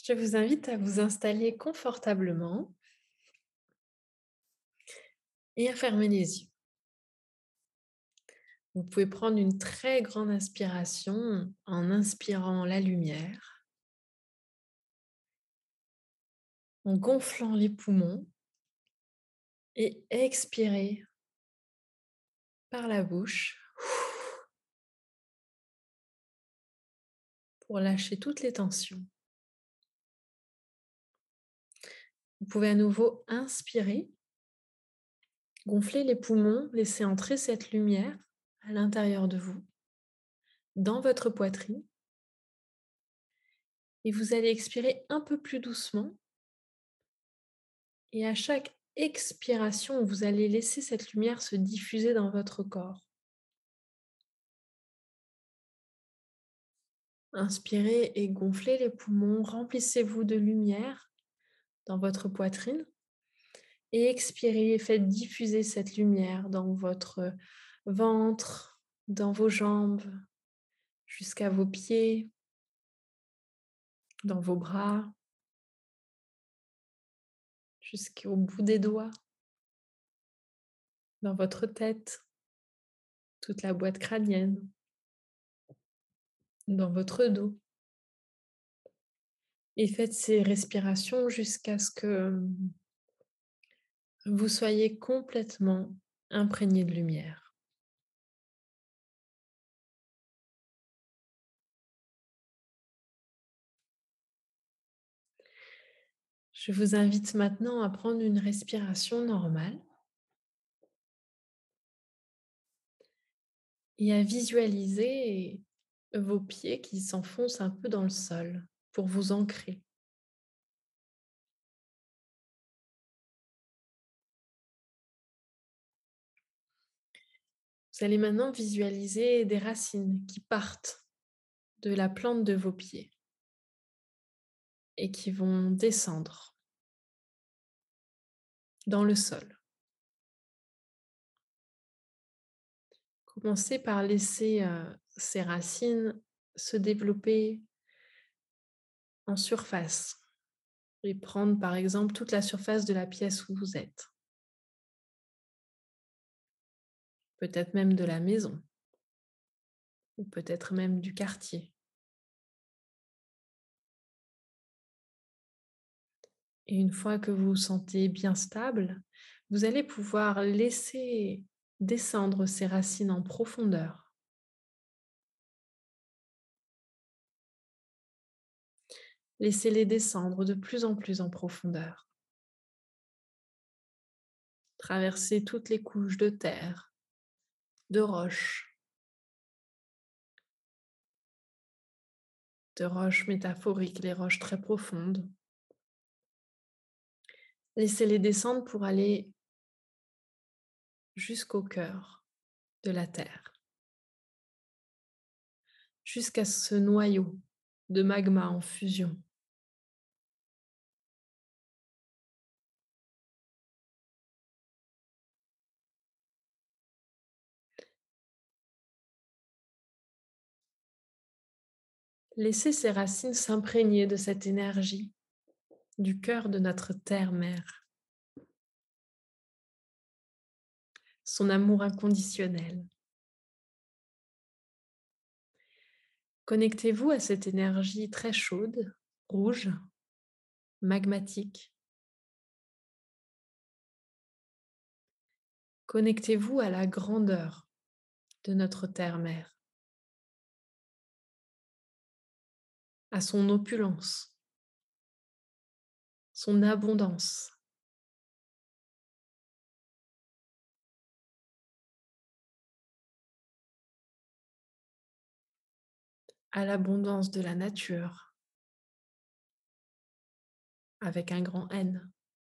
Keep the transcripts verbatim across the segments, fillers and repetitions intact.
Je vous invite à vous installer confortablement et à fermer les yeux. Vous pouvez prendre une très grande inspiration en inspirant la lumière, en gonflant les poumons et expirer par la bouche pour lâcher toutes les tensions. Vous pouvez à nouveau inspirer, gonfler les poumons, laisser entrer cette lumière à l'intérieur de vous, dans votre poitrine. Et vous allez expirer un peu plus doucement. Et à chaque expiration, vous allez laisser cette lumière se diffuser dans votre corps. Inspirez et gonflez les poumons, remplissez-vous de lumière dans votre poitrine et expirez et faites diffuser cette lumière dans votre ventre, dans vos jambes, jusqu'à vos pieds, dans vos bras, jusqu'au bout des doigts, dans votre tête, toute la boîte crânienne, dans votre dos. Et faites ces respirations jusqu'à ce que vous soyez complètement imprégné de lumière. Je vous invite maintenant à prendre une respiration normale et à visualiser vos pieds qui s'enfoncent un peu dans le sol pour vous ancrer. Vous allez maintenant visualiser des racines qui partent de la plante de vos pieds et qui vont descendre dans le sol. Commencez par laisser euh, ces racines se développer en surface et prendre par exemple toute la surface de la pièce où vous êtes, peut-être même de la maison ou peut-être même du quartier. Et une fois que vous vous sentez bien stable, vous allez pouvoir laisser descendre ces racines en profondeur. Laissez-les descendre de plus en plus en profondeur. Traverser toutes les couches de terre, de roches, de roches métaphoriques, les roches très profondes. Laissez-les descendre pour aller jusqu'au cœur de la terre, jusqu'à ce noyau de magma en fusion. Laissez ces racines s'imprégner de cette énergie du cœur de notre terre-mère, son amour inconditionnel. Connectez-vous à cette énergie très chaude, rouge, magmatique. Connectez-vous à la grandeur de notre terre-mère, à son opulence, son abondance. À l'abondance de la nature, avec un grand N.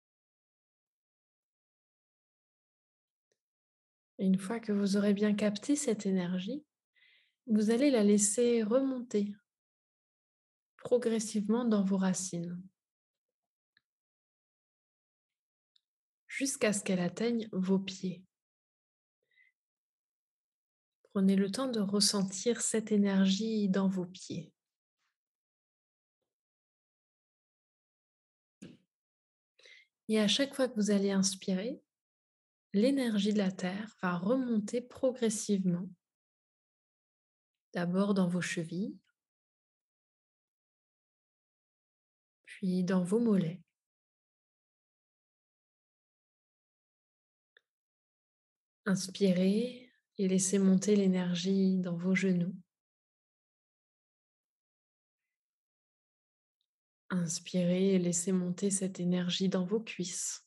Et une fois que vous aurez bien capté cette énergie, vous allez la laisser remonter progressivement dans vos racines, jusqu'à ce qu'elle atteigne vos pieds. Prenez le temps de ressentir cette énergie dans vos pieds. Et à chaque fois que vous allez inspirer, l'énergie de la Terre va remonter progressivement, d'abord dans vos chevilles, puis dans vos mollets. Inspirez et laissez monter l'énergie dans vos genoux. Inspirez et laissez monter cette énergie dans vos cuisses.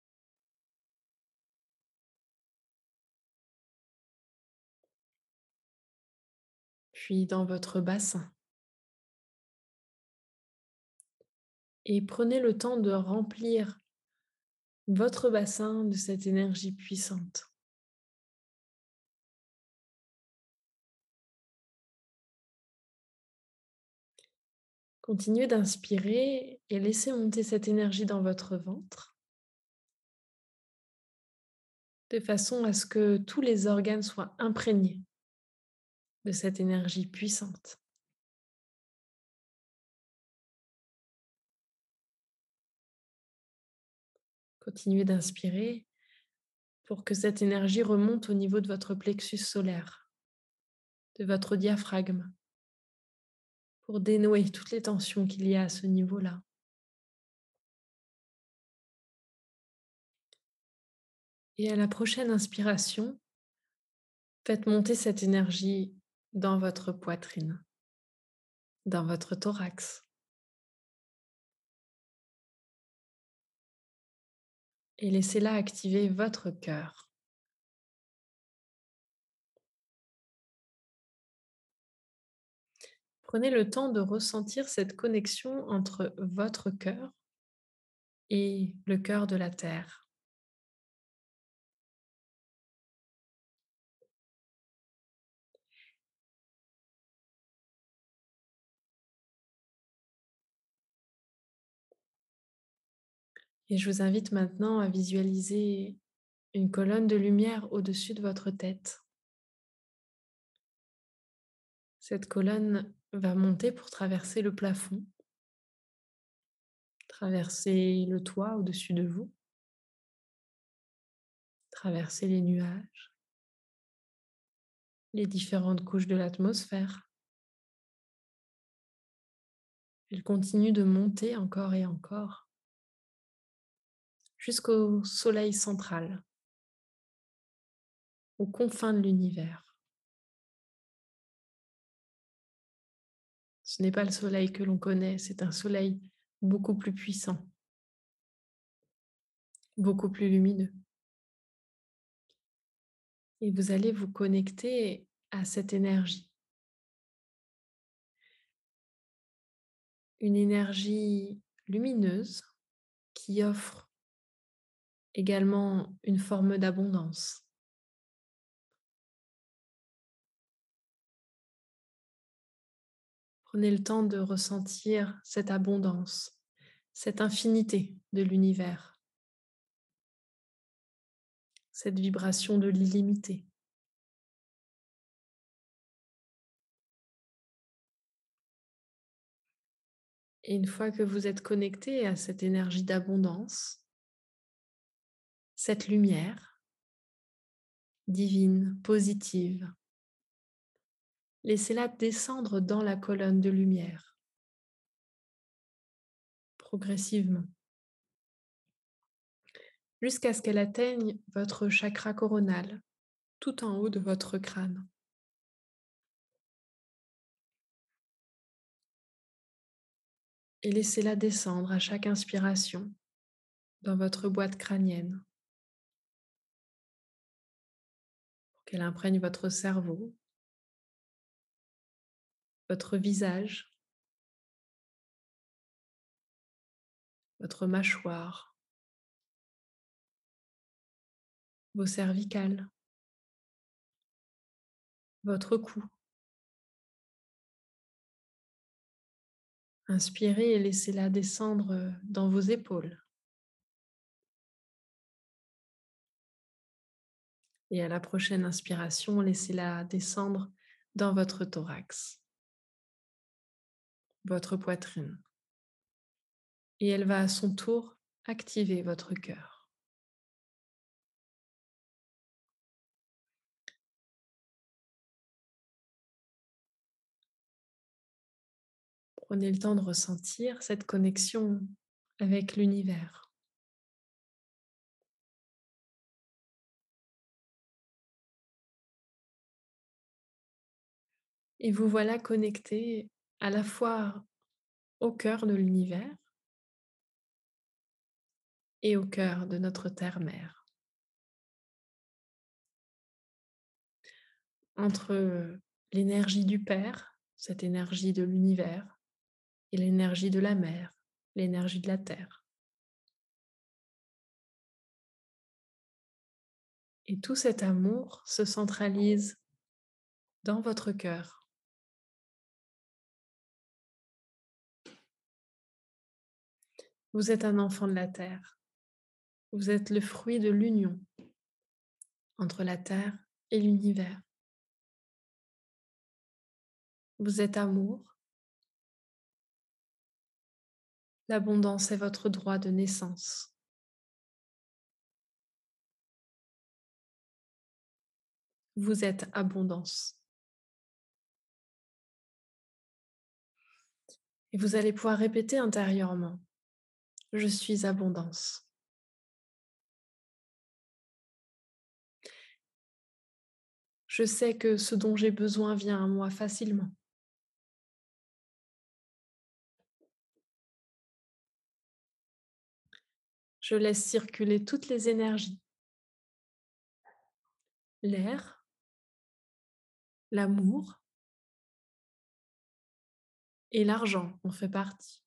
Puis dans votre bassin. Et prenez le temps de remplir votre bassin de cette énergie puissante. Continuez d'inspirer et laissez monter cette énergie dans votre ventre, de façon à ce que tous les organes soient imprégnés de cette énergie puissante. Continuez d'inspirer pour que cette énergie remonte au niveau de votre plexus solaire, de votre diaphragme, pour dénouer toutes les tensions qu'il y a à ce niveau-là. Et à la prochaine inspiration, faites monter cette énergie dans votre poitrine, dans votre thorax, et laissez-la activer votre cœur. Prenez le temps de ressentir cette connexion entre votre cœur et le cœur de la Terre. Et je vous invite maintenant à visualiser une colonne de lumière au-dessus de votre tête. Cette colonne va monter pour traverser le plafond, traverser le toit au-dessus de vous, traverser les nuages, les différentes couches de l'atmosphère. Elle continue de monter encore et encore jusqu'au soleil central, aux confins de l'univers. Ce n'est pas le soleil que l'on connaît, c'est un soleil beaucoup plus puissant, beaucoup plus lumineux. Et vous allez vous connecter à cette énergie. Une énergie lumineuse qui offre également une forme d'abondance. Prenez le temps de ressentir cette abondance, cette infinité de l'univers, cette vibration de l'illimité. Et une fois que vous êtes connecté à cette énergie d'abondance, cette lumière divine, positive, laissez-la descendre dans la colonne de lumière, progressivement, jusqu'à ce qu'elle atteigne votre chakra coronal, tout en haut de votre crâne. Et laissez-la descendre à chaque inspiration dans votre boîte crânienne, pour qu'elle imprègne votre cerveau, votre visage, votre mâchoire, vos cervicales, votre cou. Inspirez et laissez-la descendre dans vos épaules. Et à la prochaine inspiration, laissez-la descendre dans votre thorax, votre poitrine. Et elle va à son tour activez votre cœur. Prenez le temps de ressentir cette connexion avec l'univers. Et vous voilà connecté à la fois au cœur de l'univers et au cœur de notre terre-mère. Entre l'énergie du Père, cette énergie de l'univers, et l'énergie de la mer, l'énergie de la terre. Et tout cet amour se centralise dans votre cœur. Vous êtes un enfant de la terre. Vous êtes le fruit de l'union entre la terre et l'univers. Vous êtes amour. L'abondance est votre droit de naissance. Vous êtes abondance. Et vous allez pouvoir répéter intérieurement: je suis abondance. Je sais que ce dont j'ai besoin vient à moi facilement. Je laisse circuler toutes les énergies. L'air, l'amour et l'argent en fait partie.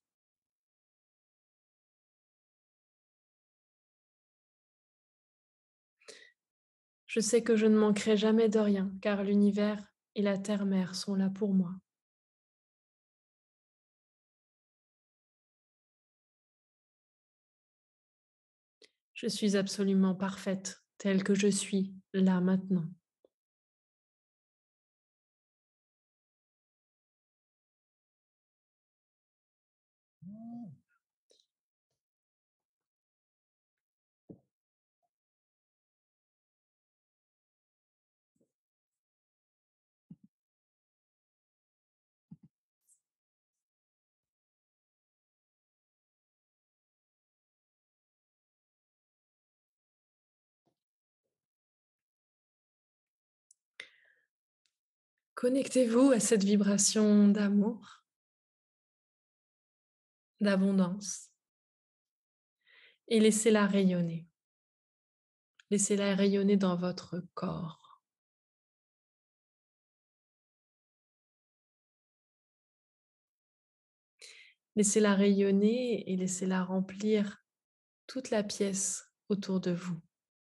Je sais que je ne manquerai jamais de rien, car l'univers et la terre-mère sont là pour moi. Je suis absolument parfaite, telle que je suis, là maintenant. Connectez-vous à cette vibration d'amour, d'abondance, et laissez-la rayonner. Laissez-la rayonner dans votre corps. Laissez-la rayonner et laissez-la remplir toute la pièce autour de vous.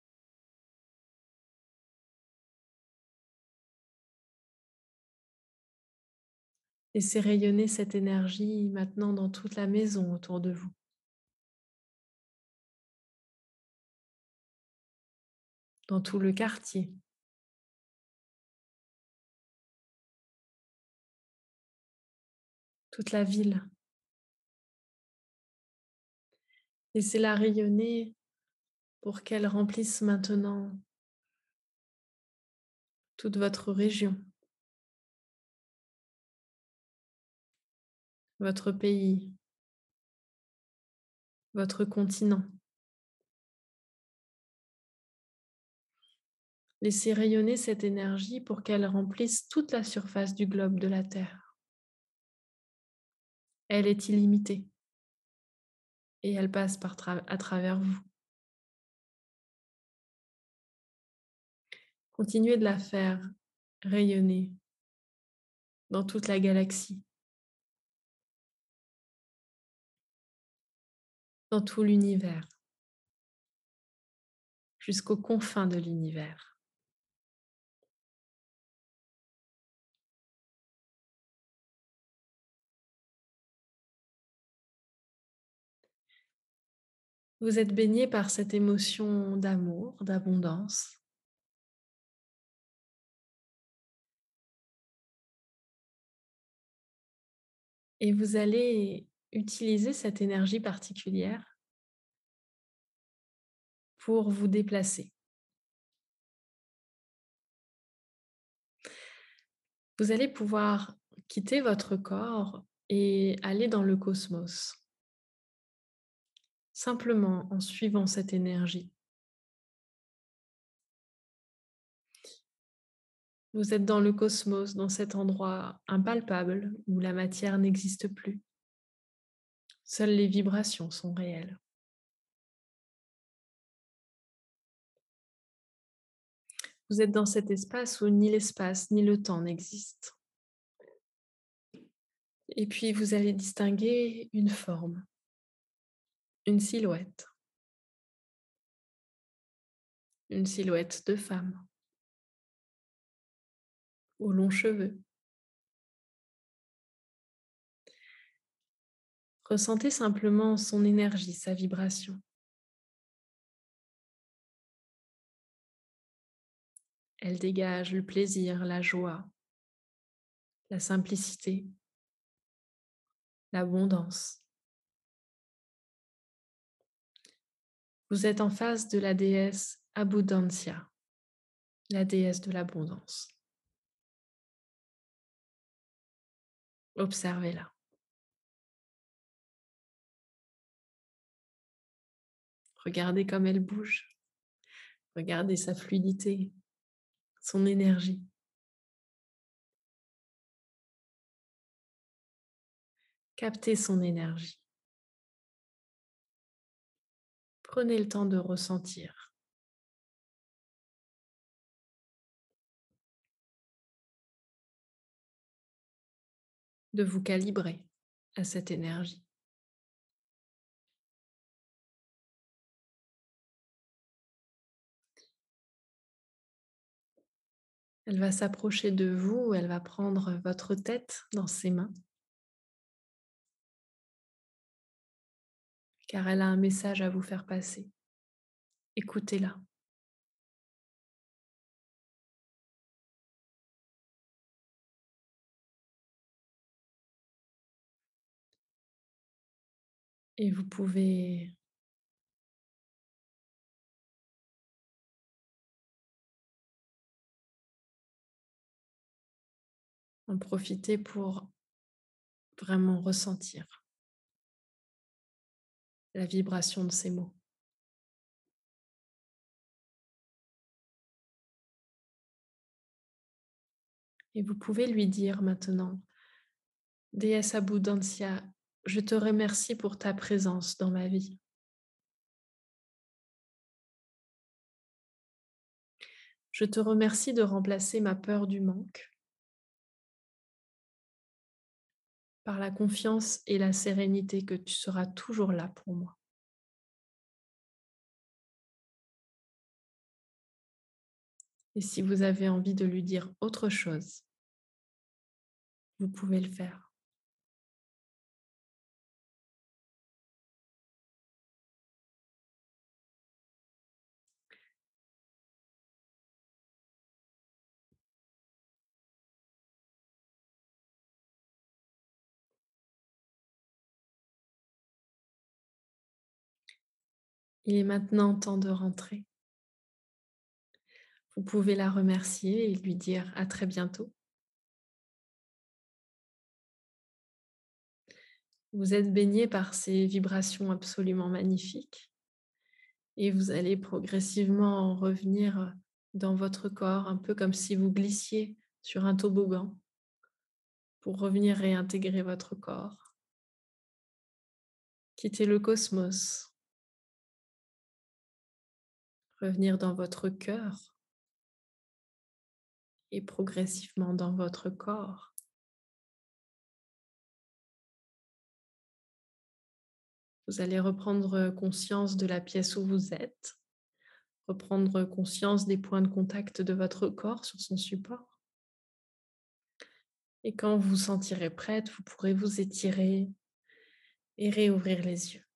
Laissez rayonner cette énergie maintenant dans toute la maison autour de vous. Dans tout le quartier. Toute la ville. Laissez-la rayonner pour qu'elle remplisse maintenant toute votre région, votre pays, votre continent. Laissez rayonner cette énergie pour qu'elle remplisse toute la surface du globe de la Terre. Elle est illimitée et elle passe par tra- à travers vous. Continuez de la faire rayonner dans toute la galaxie, dans tout l'univers, jusqu'aux confins de l'univers. Vous êtes baigné par cette émotion d'amour, d'abondance. Et vous allez utiliser cette énergie particulière pour vous déplacer. Vous allez pouvoir quitter votre corps et aller dans le cosmos, simplement en suivant cette énergie. Vous êtes dans le cosmos, dans cet endroit impalpable où la matière n'existe plus. Seules les vibrations sont réelles. Vous êtes dans cet espace où ni l'espace ni le temps n'existent. Et puis vous allez distinguer une forme, une silhouette, une silhouette de femme aux longs cheveux. Ressentez simplement son énergie, sa vibration. Elle dégage le plaisir, la joie, la simplicité, l'abondance. Vous êtes en face de la déesse Abundancia, la déesse de l'abondance. Observez-la. Regardez comme elle bouge. Regardez sa fluidité, son énergie. Captez son énergie. Prenez le temps de ressentir. De vous calibrer à cette énergie. Elle va s'approcher de vous, elle va prendre votre tête dans ses mains, car elle a un message à vous faire passer. Écoutez-la. Et vous pouvez en profiter pour vraiment ressentir la vibration de ces mots. Et vous pouvez lui dire maintenant: Déesse Abundancia, je te remercie pour ta présence dans ma vie. Je te remercie de remplacer ma peur du manque par la confiance et la sérénité que tu seras toujours là pour moi. Et si vous avez envie de lui dire autre chose, vous pouvez le faire. Il est maintenant temps de rentrer. Vous pouvez la remercier et lui dire à très bientôt. Vous êtes baigné par ces vibrations absolument magnifiques et vous allez progressivement revenir dans votre corps, un peu comme si vous glissiez sur un toboggan pour revenir réintégrer votre corps. Quitter le cosmos, revenir dans votre cœur et progressivement dans votre corps. Vous allez reprendre conscience de la pièce où vous êtes, reprendre conscience des points de contact de votre corps sur son support. Et quand vous vous sentirez prête, vous pourrez vous étirer et réouvrir les yeux.